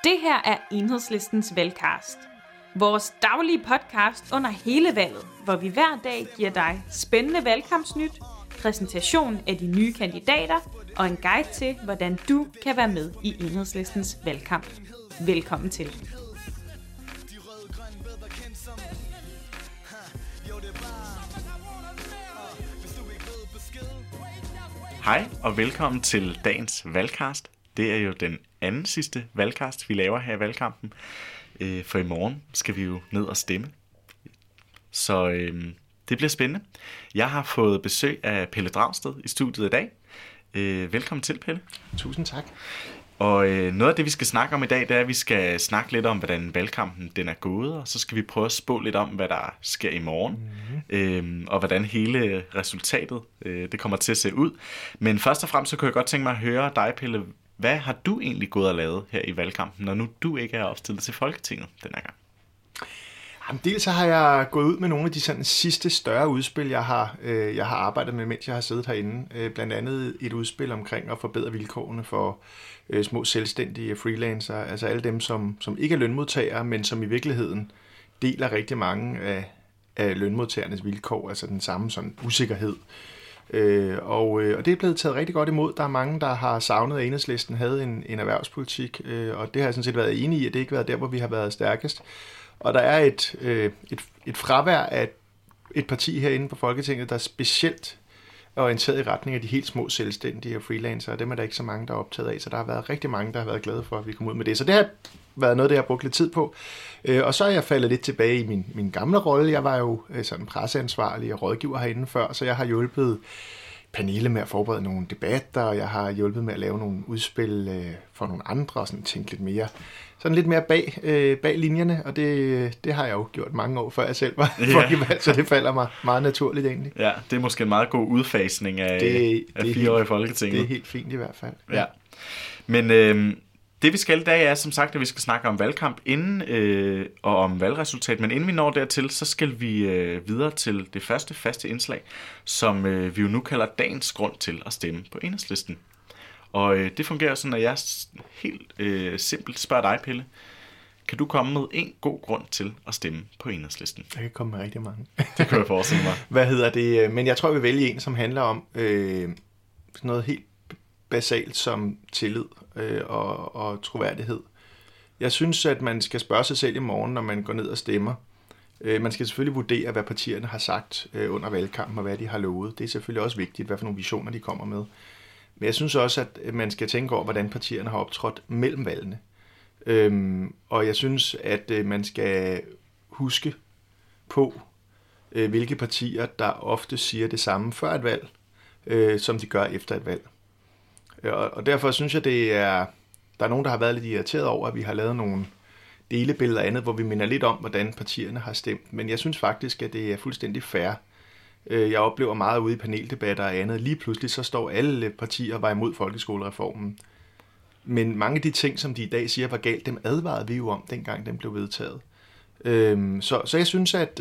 Det her er Enhedslistens valgcast. Vores daglige podcast under hele valget, hvor vi hver dag giver dig spændende valgkampsnyt, præsentation af de nye kandidater og en guide til, hvordan du kan være med i Enhedslistens valgkamp. Velkommen til. Hej og velkommen til dagens valgcast. Det er jo den anden sidste valgcast, vi laver her i valgkampen. For i morgen skal vi jo ned og stemme. Så det bliver spændende. Jeg har fået besøg af Pelle Dragsted i studiet i dag. Velkommen til, Pelle. Tusind tak. Og noget af det, vi skal snakke om i dag, det er, at vi skal snakke lidt om, hvordan valgkampen den er gået, og så skal vi prøve at spå lidt om, hvad der sker i morgen, og hvordan hele resultatet det kommer til at se ud. Men først og fremmest så kunne jeg godt tænke mig at høre dig, Pelle. Hvad har du egentlig gået og lavet her i valgkampen, når nu du ikke er opstillet til Folketinget den her gang? Jamen, dels så har jeg gået ud med nogle af de sådan sidste større udspil, jeg har arbejdet med, mens jeg har siddet herinde. Blandt andet et udspil omkring at forbedre vilkårene for små selvstændige freelancer, altså alle dem, som ikke er lønmodtagere, men som i virkeligheden deler rigtig mange af lønmodtagernes vilkår, altså den samme sådan usikkerhed. Og det er blevet taget rigtig godt imod. Der er mange, der har savnet, at Enhedslisten havde en erhvervspolitik, og det har jeg sådan set været enig i, at det ikke har været der, hvor vi har været stærkest. Og der er et fravær af et parti herinde på Folketinget, der er specielt orienteret i retning af de helt små selvstændige og freelancere, og dem er der ikke så mange, der er optaget af, så der har været rigtig mange, der har været glade for, at vi kom ud med det. Så det har været noget, det jeg har brugt lidt tid på. Og så er jeg faldet lidt tilbage i min gamle rolle. Jeg var jo sådan presseansvarlig og rådgiver herinde før, så jeg har hjulpet Pernille med at forberede nogle debatter, og jeg har hjulpet med at lave nogle udspil for nogle andre, og sådan tænkt lidt mere bag linjerne, og det har jeg jo gjort mange år, før jeg selv var folkevalgt, så det falder mig meget naturligt egentlig. Ja, det er måske en meget god udfasning af 4 år i Folketinget. Det er helt fint i hvert fald. Ja. Men det vi skal i dag er som sagt, at vi skal snakke om valgkamp og om valgresultat, men inden vi når dertil, så skal vi videre til det første faste indslag, som vi jo nu kalder dagens grund til at stemme på Enhedslisten. Og det fungerer sådan, at jeg helt simpelt spørger dig, Pelle. Kan du komme med en god grund til at stemme på Enhedslisten? Jeg kan komme med rigtig mange. Det kan jeg forestille mig. Men jeg tror, vi vælger en, som handler om sådan noget helt basalt som tillid og troværdighed. Jeg synes, at man skal spørge sig selv i morgen, når man går ned og stemmer. Man skal selvfølgelig vurdere, hvad partierne har sagt under valgkampen, og hvad de har lovet. Det er selvfølgelig også vigtigt, hvad for nogle visioner de kommer med. Men jeg synes også, at man skal tænke over, hvordan partierne har optrådt mellem valgene. Og jeg synes, at man skal huske på, hvilke partier, der ofte siger det samme før et valg, som de gør efter et valg. Og derfor synes jeg, der er nogen, der har været lidt irriteret over, at vi har lavet nogle delebilleder og andet, hvor vi minder lidt om, hvordan partierne har stemt. Men jeg synes faktisk, at det er fuldstændig fair. Jeg oplever meget ude i paneldebatter og andet. Lige pludselig så står alle partier og var imod folkeskolereformen. Men mange af de ting, som de i dag siger var galt, dem advarede vi jo om, dengang den blev vedtaget. Så jeg synes, at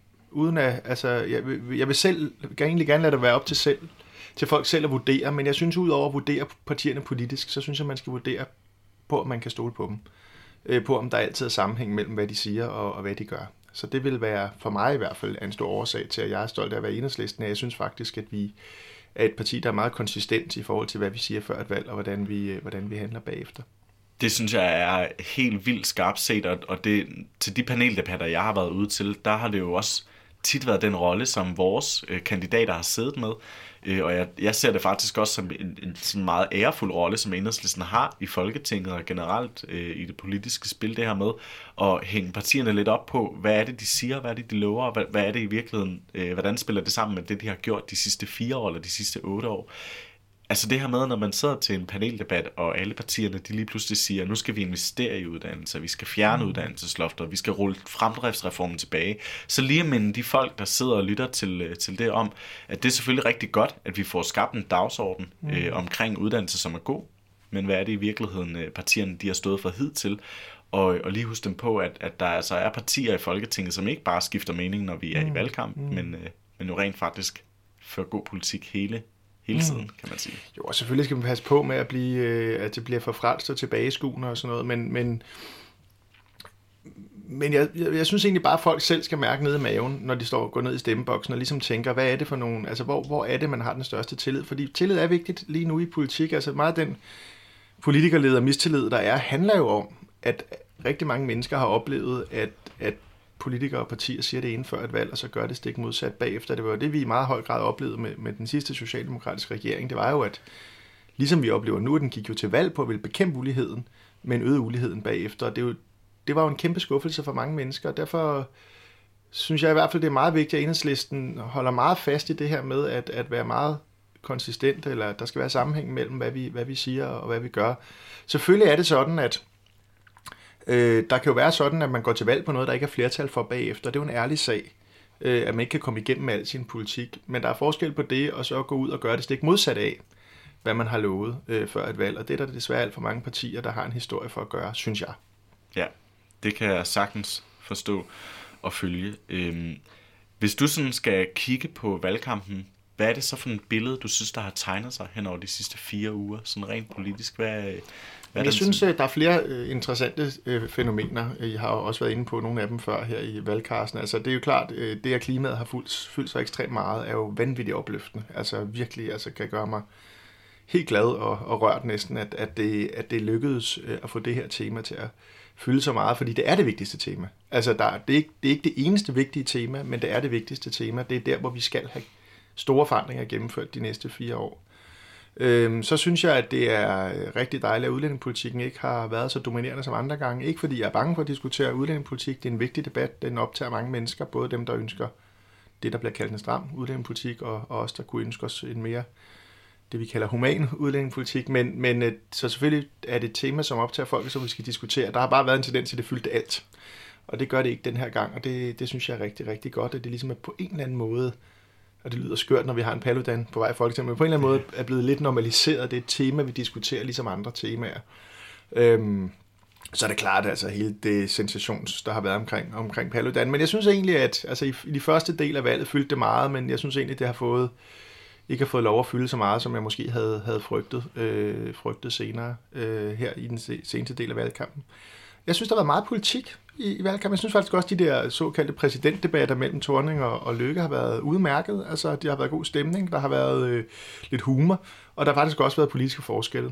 jeg vil egentlig gerne lade det være op til folk selv at vurdere, men jeg synes, udover at vurdere partierne politisk, så synes jeg, man skal vurdere på, om man kan stole på dem. På, om der altid er sammenhæng mellem, hvad de siger og hvad de gør. Så det vil være for mig i hvert fald en stor årsag til, at jeg er stolt af at være Enhedslisten. Jeg synes faktisk, at vi er et parti, der er meget konsistent i forhold til, hvad vi siger før et valg, og hvordan vi handler bagefter. Det synes jeg er helt vildt skarpt set, og det, til de paneldebatter, jeg har været ude til, der har det jo også tit været den rolle, som vores kandidater har siddet med. Og jeg ser det faktisk også som en meget ærefuld rolle, som Enhedslisten har i Folketinget og generelt i det politiske spil, det her med at hænge partierne lidt op på, hvad er det, de siger, hvad er det, de lover, og hvad er det i virkeligheden, hvordan spiller det sammen med det, de har gjort de sidste 4 år eller de sidste 8 år. Altså det her med, når man sidder til en paneldebat, og alle partierne, de lige pludselig siger, nu skal vi investere i uddannelse, vi skal fjerne uddannelseslofter, vi skal rulle fremdriftsreformen tilbage. Så lige at minde de folk, der sidder og lytter til det om, at det er selvfølgelig rigtig godt, at vi får skabt en dagsorden omkring uddannelse, som er god. Men hvad er det i virkeligheden, partierne de har stået for hidtil? Og lige husk dem på, at der altså er partier i Folketinget, som ikke bare skifter mening, når vi er i valgkampen, men jo rent faktisk fører god politik hele hele tiden, kan man sige. Jo, og selvfølgelig skal man passe på med at det bliver for frelst og tilbageskuende og sådan noget, men jeg synes egentlig bare, at folk selv skal mærke ned i maven, når de går ned i stemmeboksen og ligesom tænker, hvad er det for nogen, altså hvor er det, man har den største tillid? Fordi tillid er vigtigt lige nu i politik, altså meget den politikerleder mistillid, der er, handler jo om, at rigtig mange mennesker har oplevet, at politikere og partier siger det ene før et valg, og så gør det stik modsat bagefter. Det var det, vi i meget høj grad oplevede med den sidste socialdemokratiske regering. Det var jo, at ligesom vi oplever nu, at den gik jo til valg på at ville bekæmpe uligheden, men øgede uligheden bagefter. Det var jo en kæmpe skuffelse for mange mennesker, og derfor synes jeg i hvert fald, det er meget vigtigt, at Enhedslisten holder meget fast i det her med at være meget konsistent, eller der skal være sammenhæng mellem, hvad vi siger og hvad vi gør. Selvfølgelig er det sådan, at der kan jo være sådan, at man går til valg på noget, der ikke er flertal for bagefter. Det er jo en ærlig sag, at man ikke kan komme igennem med al sin politik. Men der er forskel på det, og så gå ud og gøre det stik modsat af, hvad man har lovet før et valg. Og det er der desværre alt for mange partier, der har en historie for at gøre, synes jeg. Ja, det kan jeg sagtens forstå og følge. Hvis du sådan skal kigge på valgkampen, hvad er det så for et billede, du synes, der har tegnet sig hen over de sidste 4 uger, sådan rent politisk? Jeg synes, der er flere interessante fænomener. Jeg har jo også været inde på nogle af dem før her i valgkasten. Altså, det er jo klart, det at klimaet har fyldt så ekstremt meget, er jo vanvittigt opløftende. Altså virkelig kan gøre mig helt glad og rørt næsten, at det lykkedes at få det her tema til at fylde så meget, fordi det er det vigtigste tema. Altså, det er ikke det eneste vigtige tema, men det er det vigtigste tema. Det er der, hvor vi skal have store forandringer gennemført de næste 4 år. Så synes jeg, at det er rigtig dejligt, at udlændingepolitikken ikke har været så dominerende som andre gange. Ikke fordi jeg er bange for at diskutere udlændingepolitik. Det er en vigtig debat. Den optager mange mennesker, både dem, der ønsker det, der bliver kaldt en stram udlændingepolitik, og os, der kunne ønske os en mere, det vi kalder human udlændingepolitik. Men så selvfølgelig er det et tema, som optager folk, som vi skal diskutere. Der har bare været en tendens til, at det fyldte alt. Og det gør det ikke den her gang, og det synes jeg er rigtig, rigtig godt, at det ligesom er på en eller anden måde, og det lyder skørt, når vi har en Paludan på vej i Folketinget, men på en eller anden måde er blevet lidt normaliseret. Det er et tema, vi diskuterer, ligesom andre temaer. Så er det klart, altså hele det sensations, der har været omkring Paludan. Men jeg synes egentlig, at altså, i de første del af valget fyldte det meget, men jeg synes egentlig, det har ikke har fået lov at fylde så meget, som jeg måske havde frygtet senere her i den seneste del af valgkampen. Jeg synes, der har været meget politik i valgkampen. Jeg synes faktisk også, de der såkaldte præsidentdebatter mellem Thorning og Løkke har været udmærket. Altså, de har været god stemning, der har været lidt humor, og der har faktisk også været politiske forskelle.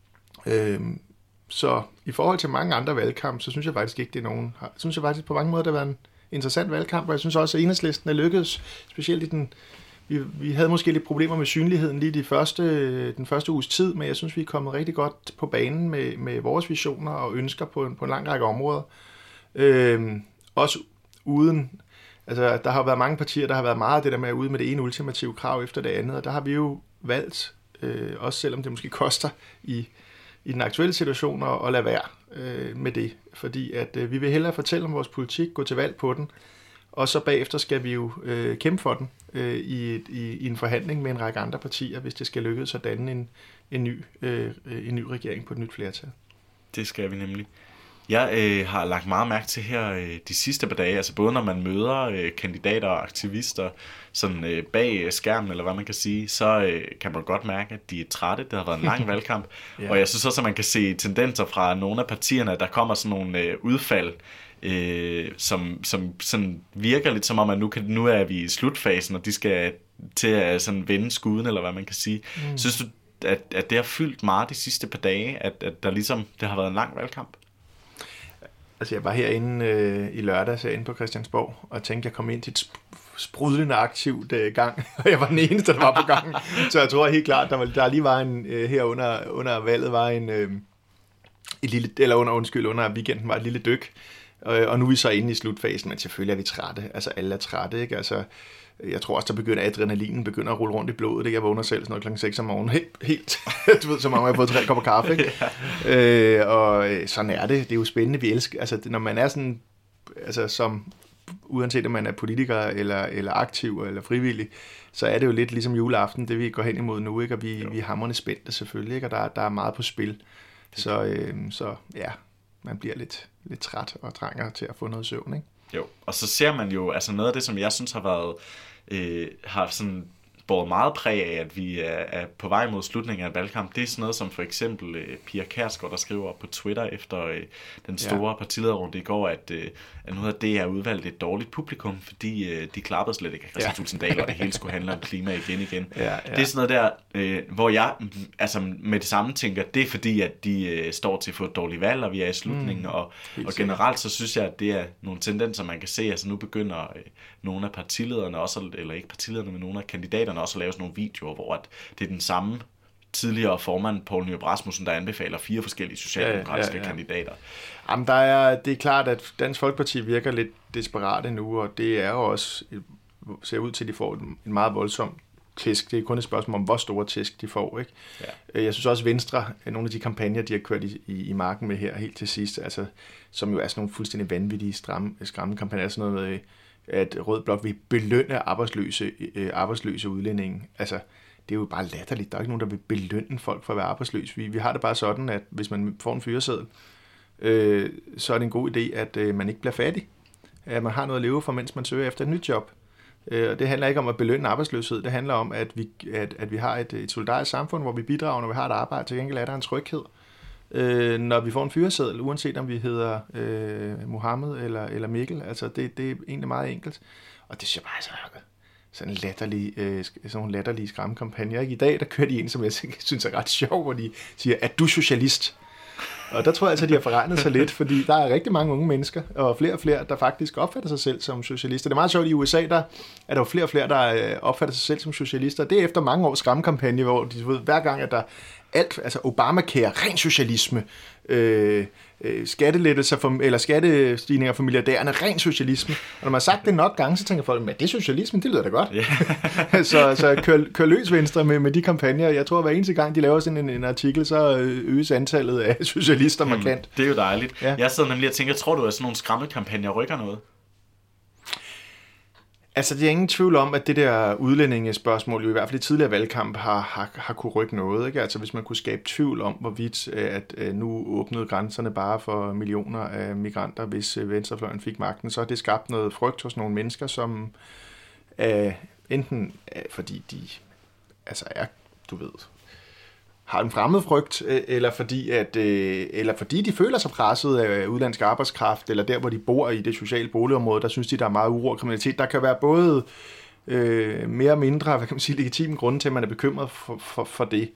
Så i forhold til mange andre valgkampe, så synes jeg faktisk ikke, det er nogen. Synes jeg faktisk på mange måder, det har været en interessant valgkamp, og jeg synes også, at Enhedslisten er lykkedes, specielt i den. Vi havde måske lidt problemer med synligheden lige den første uges tid, men jeg synes, vi er kommet rigtig godt på banen med vores visioner og ønsker på en lang række områder. Også uden, altså der har været mange partier, der har været meget det der med at ude med det ene ultimative krav efter det andet, og der har vi jo valgt, også selvom det måske koster i den aktuelle situation, at lade være med det, fordi at vi vil hellere fortælle om vores politik, gå til valg på den, og så bagefter skal vi jo kæmpe for den i en forhandling med en række andre partier, hvis det skal lykkes at danne en ny regering på et nyt flertal. Det skal vi nemlig. Jeg har lagt meget mærke til her de sidste par dage, altså både når man møder kandidater og aktivister sådan bag skærmen, eller hvad man kan sige, så kan man godt mærke, at de er trætte. Det har været en lang valgkamp, ja. Og jeg synes også, at man kan se tendenser fra nogle af partierne, der kommer sådan nogle udfald, som sådan virker lidt som om, at nu er vi i slutfasen, og de skal til at sådan vende skuden, eller hvad man kan sige. Synes du, at det har fyldt meget de sidste par dage, at der ligesom, det har været en lang valgkamp? Altså jeg var herinde i lørdags herinde på Christiansborg, og tænkte, jeg kom ind til et sprudlende aktivt gang, og jeg var den eneste, der var på gangen. Så jeg tror helt klart, der lige var her under valget var under weekenden var et lille dyk, og nu er vi så inde i slutfasen, men selvfølgelig er vi trætte, altså alle er trætte, ikke? Altså jeg tror også, der adrenalinen begynder at rulle rundt i blodet, ikke? Jeg vågner selv sådan noget klokken 6 om morgenen, helt du ved, som om jeg har fået 3 kopper kaffe, ikke? Ja. Og sådan er det. Det er jo spændende, vi elsker, altså når man er sådan, altså som, uanset om man er politiker eller aktiv eller frivillig, så er det jo lidt ligesom juleaften, det vi går hen imod nu, ikke? Og vi er hamrende spændte selvfølgelig, ikke? Og der er meget på spil, så ja, man bliver lidt træt og trænger til at få noget søvn, ikke? Jo, og så ser man jo, altså noget af det, som jeg synes har været, har sådan båret meget præg af, at vi er på vej mod slutningen af en valgkamp. Det er sådan noget som for eksempel Pia Kjærsgaard, der skriver på Twitter efter den store partilederrunde i går, at nu havde DR udvalgt et dårligt publikum, fordi de klappede slet ikke af Kristian Thulesen Dahl, og det hele skulle handle om klima igen. Det er sådan noget der, hvor jeg altså med det samme tænker, det er fordi, at de står til at få et dårligt valg, og vi er i slutningen, og generelt så synes jeg, at det er nogle tendenser, man kan se. Altså nu begynder nogle af partilederne også, eller ikke partilederne, men nogle af kandidaterne også at lave sådan nogle videoer, hvor at det er den samme tidligere formand, Poul Nyrup Rasmussen, der anbefaler 4 forskellige socialdemokratiske kandidater. Jamen, det er klart, at Dansk Folkeparti virker lidt desperate nu, og det er jo også, ser ud til, at de får en meget voldsom tæsk. Det er kun et spørgsmål om, hvor store tæsk de får, ikke? Ja. Jeg synes også, Venstre, nogle af de kampagner, de har kørt i marken med her helt til sidst, altså, som jo er sådan nogle fuldstændig vanvittige skræmmekampagner, sådan noget med, at Rød Blok vil belønne arbejdsløse udlændinge. Altså, det er jo bare latterligt. Der er ikke nogen, der vil belønne folk for at være arbejdsløse. Vi har det bare sådan, at hvis man får en fyreseddel, så er det en god idé, at man ikke bliver fattig. At man har noget at leve for, mens man søger efter et nyt job. Og det handler ikke om at belønne arbejdsløshed. Det handler om, at vi har et solidarisk samfund, hvor vi bidrager, når vi har et arbejde. Til gengæld er der en tryghed. Når vi får en fyreseddel, uanset om vi hedder Mohammed eller Mikkel. Altså, det er egentlig meget enkelt. Og det synes jeg bare sådan nogle latterlige skræmmekampagner. I dag, der kører de en, som jeg synes er ret sjov, hvor de siger, er du socialist? Og der tror jeg altså, at de har forregnet sig lidt, fordi der er rigtig mange unge mennesker, og flere, der faktisk opfatter sig selv som socialister. Det er meget sjovt, i USA, der er der jo flere, der opfatter sig selv som socialister. Det er efter mange års skræmmekampagne, hvor de ved, hver gang, at der altså Obamacare, ren socialisme, skattelettelser eller skattestigninger for milliardærerne, ren socialisme. Og når man har sagt det nok gange, så tænker folk, at det er socialisme, det lyder da godt. Yeah. så kør løs Venstre med de kampagner. Jeg tror, at hver eneste gang, de laver sådan en artikel, så øges antallet af socialister markant. Det er jo dejligt. Ja. Jeg sidder nemlig og tænker, tror du, at sådan nogle skræmmekampagner rykker noget? Altså, det er ingen tvivl om, at det der udlændingespørgsmål jo i hvert fald i tidligere valgkamp har kunne rykke noget. Ikke? Altså, hvis man kunne skabe tvivl om, hvorvidt at nu åbnede grænserne bare for millioner af migranter, hvis venstrefløjen fik magten, så har det skabt noget frygt hos nogle mennesker, som enten fordi de altså er, du ved, har en fremmed frygt, eller fordi de føler sig presset af udenlandsk arbejdskraft, eller der, hvor de bor i det sociale boligområde, der synes de, der er meget uro og kriminalitet. Der kan være både mere og mindre, hvad kan man sige, legitime grunde til, at man er bekymret for det.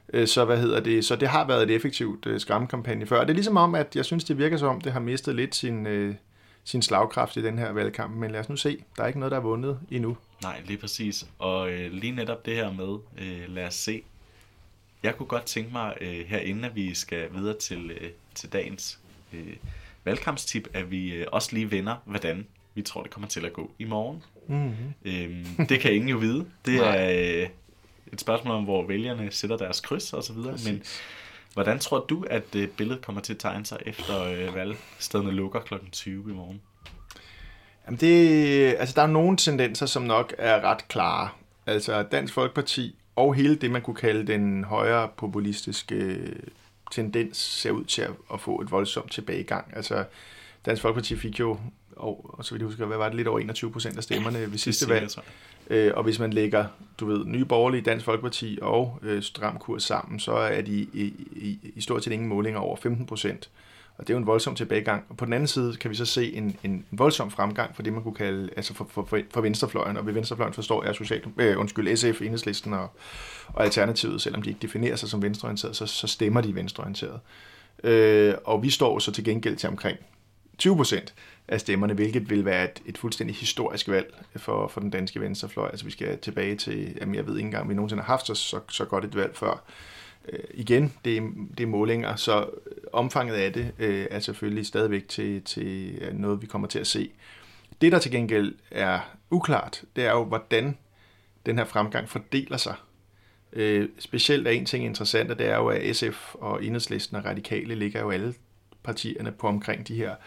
Så det har været et effektivt skræmmekampagne før. Det er ligesom om, at jeg synes, det virker som om, det har mistet lidt sin slagkraft i den her valgkamp, men lad os nu se. Der er ikke noget, der er vundet endnu. Nej, lige præcis. Og lige netop det her med, lad os se. Jeg kunne godt tænke mig herinde, at vi skal videre til dagens valgkampstip, at vi også lige vender, hvordan vi tror, det kommer til at gå i morgen. Mm-hmm. Det kan ingen jo vide. Det er et spørgsmål om, hvor vælgerne sætter deres kryds og så videre. Men hvordan tror du, at billedet kommer til at tegne sig efter valgstederne lukker kl. 20 i morgen? Jamen der er nogle tendenser, som nok er ret klare. Altså Dansk Folkeparti og hele det, man kunne kalde den højre populistiske tendens, ser ud til at få et voldsomt tilbagegang. Altså, Dansk Folkeparti fik jo, og så vidt jeg husker, hvad var det, lidt over 21% af stemmerne ved sidste valg. Og hvis man lægger, du ved, Nye Borgerlige, Dansk Folkeparti og Stram Kurs sammen, så er de i stort set ingen målinger over 15%. Og det er jo en voldsom tilbagegang. Og på den anden side kan vi så se en voldsom fremgang for det, man kunne kalde, altså for venstrefløjen. Og ved venstrefløjen forstår jeg SF, Enhedslisten og Alternativet, selvom de ikke definerer sig som venstreorienteret, så stemmer de venstreorienteret. Og vi står så til gengæld til omkring 20% af stemmerne, hvilket vil være et fuldstændig historisk valg for den danske venstrefløj. Altså vi skal tilbage til, jamen jeg ved ikke engang, vi nogensinde har haft så godt et valg før. Igen, det er målinger, så omfanget af det er selvfølgelig stadigvæk til noget, vi kommer til at se. Det, der til gengæld er uklart, det er jo, hvordan den her fremgang fordeler sig. Specielt er en ting interessant, og det er jo, at SF og Enhedslisten og Radikale ligger jo alle partierne på omkring de her,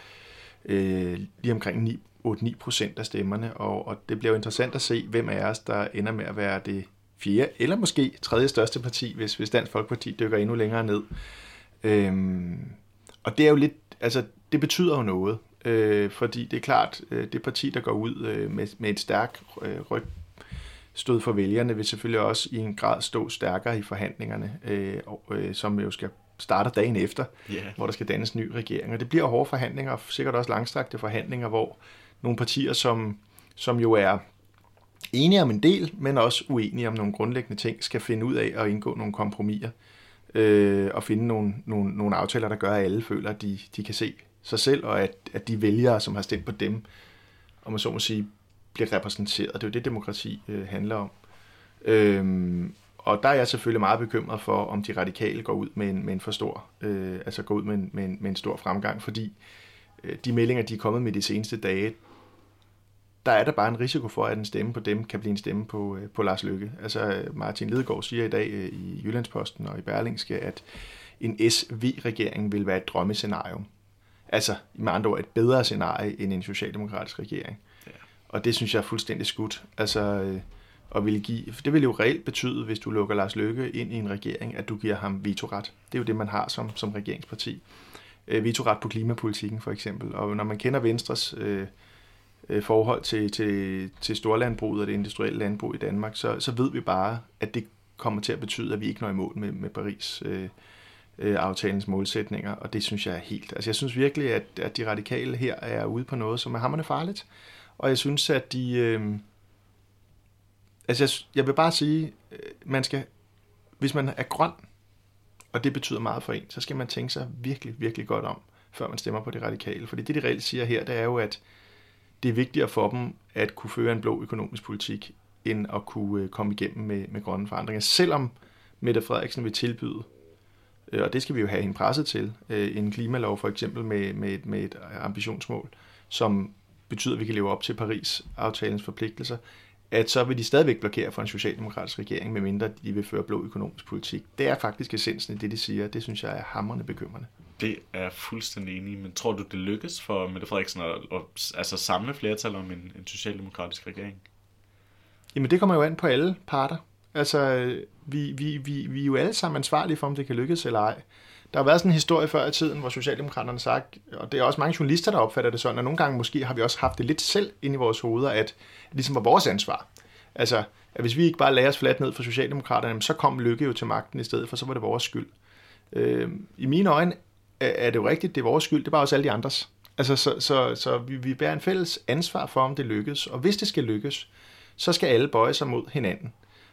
lige omkring 8-9% af stemmerne, og det bliver jo interessant at se, hvem af os, der ender med at være det fjerde, eller måske tredje største parti, hvis Dansk Folkeparti dykker endnu længere ned. Og det er jo lidt, altså det betyder jo noget, fordi det er klart, det parti, der går ud med et stod for vælgerne, vil selvfølgelig også i en grad stå stærkere i forhandlingerne, som jo skal starte dagen efter, hvor der skal dannes en ny regering. Og det bliver hårde forhandlinger, og sikkert også langstrakte forhandlinger, hvor nogle partier, som jo er enige om en del, men også uenige om nogle grundlæggende ting, skal finde ud af at indgå nogle kompromiser og finde nogle aftaler, der gør, at alle føler, at de kan se sig selv, og at de vælgere, som har stemt på dem, om man så må sige, bliver repræsenteret. Det er jo det, demokrati handler om. Og der er jeg selvfølgelig meget bekymret for, om de radikale går ud med en for stor, går ud med en stor fremgang, fordi de meldinger, de er kommet med de seneste dage, der er der bare en risiko for, at en stemme på dem kan blive en stemme på Lars Løkke. Altså Martin Lidegaard siger i dag i Jyllandsposten og i Berlingske, at en SV-regering vil være et drømmescenarium. Altså med andre ord et bedre scenarie end en socialdemokratisk regering. Ja. Og det synes jeg er fuldstændig skudt. Altså, det vil jo reelt betyde, hvis du lukker Lars Løkke ind i en regering, at du giver ham vetoret. Det er jo det, man har som regeringsparti. Vetoret på klimapolitikken for eksempel. Og når man kender Venstres forhold til storlandbruget og det industrielle landbrug i Danmark, så ved vi bare, at det kommer til at betyde, at vi ikke når i mål med Paris aftalens målsætninger, og det synes jeg er helt. Altså jeg synes virkelig, at de radikale her er ude på noget, som er hamrende farligt, og jeg synes, at jeg vil bare sige, hvis man er grøn, og det betyder meget for en, så skal man tænke sig virkelig, virkelig godt om, før man stemmer på de radikale, fordi det de reelt siger her, det er jo, at det er vigtigere for dem at kunne føre en blå økonomisk politik, end at kunne komme igennem med grønne forandringer. Selvom Mette Frederiksen vil tilbyde, og det skal vi jo have hende presset til, en klimalov for eksempel med et ambitionsmål, som betyder, at vi kan leve op til Paris-aftalens forpligtelser, at så vil de stadigvæk blokere for en socialdemokratisk regering, medmindre de vil føre blå økonomisk politik. Det er faktisk essensen i det, de siger. Det synes jeg er hamrende bekymrende. Det er jeg fuldstændig enig i, men tror du, det lykkes for Mette Frederiksen at samle flertal om en socialdemokratisk regering? Jamen det kommer jo an på alle parter. Altså, vi er jo alle sammen ansvarlige for, om det kan lykkes eller ej. Der har været sådan en historie før i tiden, hvor Socialdemokraterne har sagt, og det er også mange journalister, der opfatter det sådan, og nogle gange måske har vi også haft det lidt selv inde i vores hoveder, at det ligesom var vores ansvar. Altså, at hvis vi ikke bare lagde os fladt ned for Socialdemokraterne, så kom Løkke jo til magten i stedet for, så var det vores skyld. I mine øjne er det jo rigtigt, det er vores skyld, det er bare også alle de andres. Altså, så vi bærer en fælles ansvar for, om det lykkes, og hvis det skal lykkes, så skal alle bøje sig mod hinanden.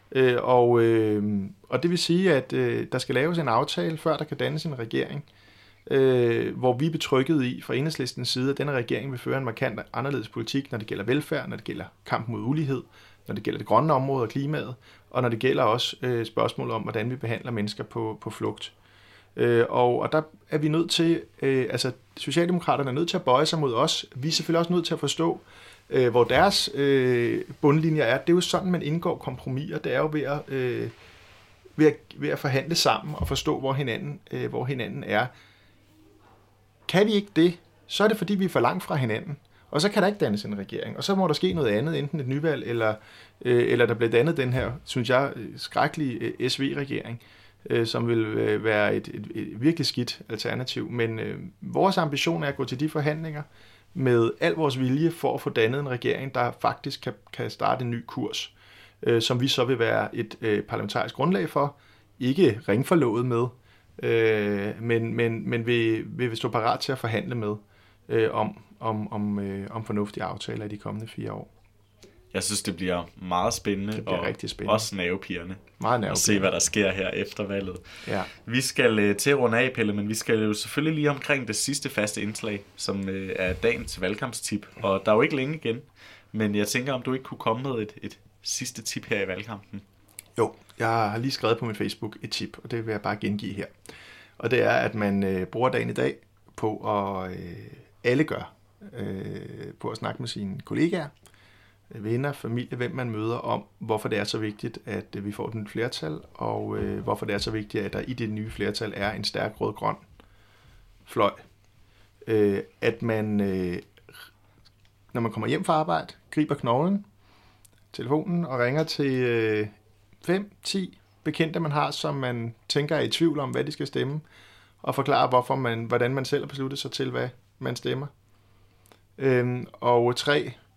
Og det vil sige, at der skal laves en aftale, før der kan dannes en regering, hvor vi er betrykket i fra Enhedslistens side, at denne regering vil føre en markant anderledes politik, når det gælder velfærd, når det gælder kamp mod ulighed, når det gælder det grønne område og klimaet, og når det gælder også spørgsmål om, hvordan vi behandler mennesker på flugt. Og der er vi nødt til, Socialdemokraterne er nødt til at bøje sig mod os. Vi er selvfølgelig også nødt til at forstå, hvor deres bundlinjer er. Det er jo sådan, man indgår kompromiser. Det er jo ved at forhandle sammen og forstå, hvor hinanden er. Kan vi ikke det, så er det fordi, vi er for langt fra hinanden. Og så kan der ikke dannes en regering. Og så må der ske noget andet, enten et nyvalg, eller der bliver dannet den her, synes jeg, skrækkelige SV-regering, som vil være et virkelig skidt alternativ. Men vores ambition er at gå til de forhandlinger med al vores vilje for at få dannet en regering, der faktisk kan starte en ny kurs, som vi så vil være et parlamentarisk grundlag for, ikke ringforlovet med, men vil stå parat til at forhandle med om fornuftige aftaler i de kommende 4 år. Jeg synes, det bliver meget spændende, det bliver og rigtig spændende. Også nervepirrende. Meget nervepirrende. Og se, hvad der sker her efter valget. Ja. Vi skal til at runde af, Pelle, men vi skal jo selvfølgelig lige omkring det sidste faste indslag, som er dagens valgkampstip. Og der er jo ikke længe igen, men jeg tænker, om du ikke kunne komme med et sidste tip her i valgkampen. Jo, jeg har lige skrevet på min Facebook et tip, og det vil jeg bare gengive her. Og det er, at man bruger dagen i dag på at alle gør, på at snakke med sine kollegaer, venner, familie, hvem man møder, om hvorfor det er så vigtigt, at vi får et nyt flertal, og hvorfor det er så vigtigt, at der i det nye flertal er en stærk rød-grøn fløj. At man, når man kommer hjem fra arbejde, griber knoglen, telefonen og ringer til 5-10 bekendte, man har, som man tænker er i tvivl om, hvad de skal stemme, og forklarer, hvordan man selv har besluttet sig til, hvad man stemmer. Og 3,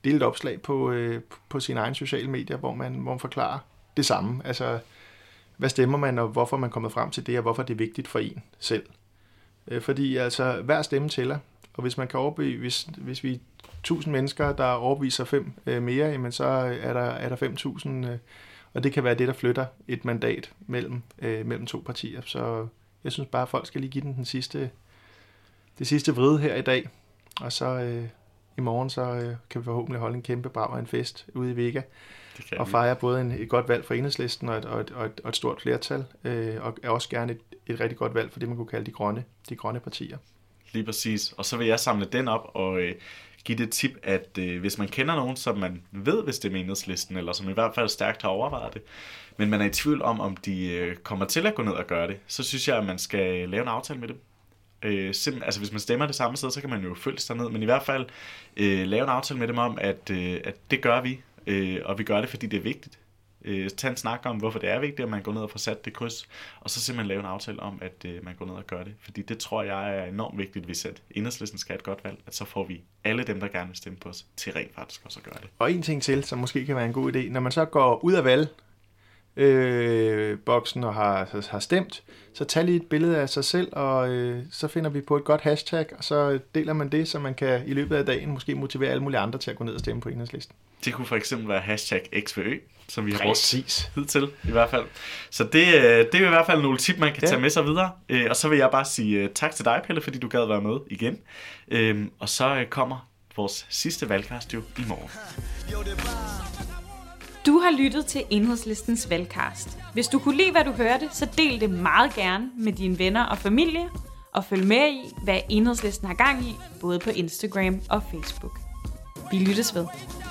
dele et opslag på sine egne sociale medier, hvor man forklarer det samme. Altså, hvad stemmer man, og hvorfor man er kommet frem til det, og hvorfor det er vigtigt for en selv. Fordi altså, hver stemme tæller, og hvis man kan overbevise, hvis vi er 1000 mennesker, der overbeviser 5 mere, jamen så er der 5.000, og det kan være det, der flytter et mandat mellem 2 partier. Så jeg synes bare, at folk skal lige give den det sidste vride her i dag, og så i morgen så kan vi forhåbentlig holde en kæmpe brag og en fest ude i Vega, og fejre både et godt valg for Enhedslisten og et stort flertal, og også gerne et rigtig godt valg for det, man kunne kalde de grønne partier. Lige præcis. Og så vil jeg samle den op og give det tip, at hvis man kender nogen, som man ved, hvis det er med Enhedslisten, eller som i hvert fald stærkt har overvejet det, men man er i tvivl om de kommer til at gå ned og gøre det, så synes jeg, at man skal lave en aftale med dem. Altså hvis man stemmer det samme sted, så kan man jo følge sig ned, men i hvert fald lave en aftale med dem om, at det gør vi, og vi gør det, fordi det er vigtigt. Tag en snak om, hvorfor det er vigtigt, at man går ned og får sat det kryds, og så simpelthen lave en aftale om, at man går ned og gør det. Fordi det tror jeg er enormt vigtigt, hvis at Enhedslisten skal have et godt valg, at så får vi alle dem, der gerne vil stemme på os, til rent faktisk også at gøre det. Og en ting til, som måske kan være en god idé, når man så går ud af valgboksen og har stemt, så tag lige et billede af sig selv, og så finder vi på et godt hashtag, og så deler man det, så man kan i løbet af dagen måske motivere alle mulige andre til at gå ned og stemme på Enhedslisten. Det kunne for eksempel være hashtag XVØ, som vi har brugt hidtil i hvert fald. Så det er i hvert fald nogle tip, man kan tage med sig videre. Og så vil jeg bare sige tak til dig, Pelle, fordi du gad være med igen. Og så kommer vores sidste valgcast jo i morgen. Du har lyttet til Enhedslistens valgcast. Hvis du kunne lide, hvad du hørte, så del det meget gerne med dine venner og familie, og følg med i, hvad Enhedslisten har gang i, både på Instagram og Facebook. Vi lyttes ved.